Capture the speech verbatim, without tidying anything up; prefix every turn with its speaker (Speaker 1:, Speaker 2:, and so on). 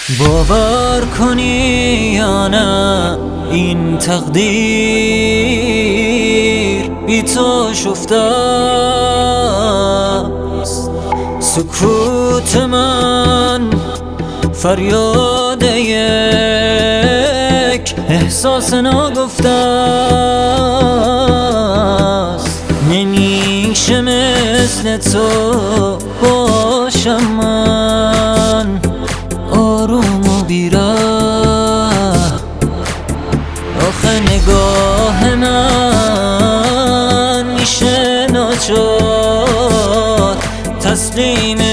Speaker 1: باور کنی یا نه این تقدیر بی تو شفته است. سکوت من فریاد یک احساس ناگفته است. نمیشه مثل تو باشم من آروم و بیره. آخه نگاه من میشه ناچار تسلیم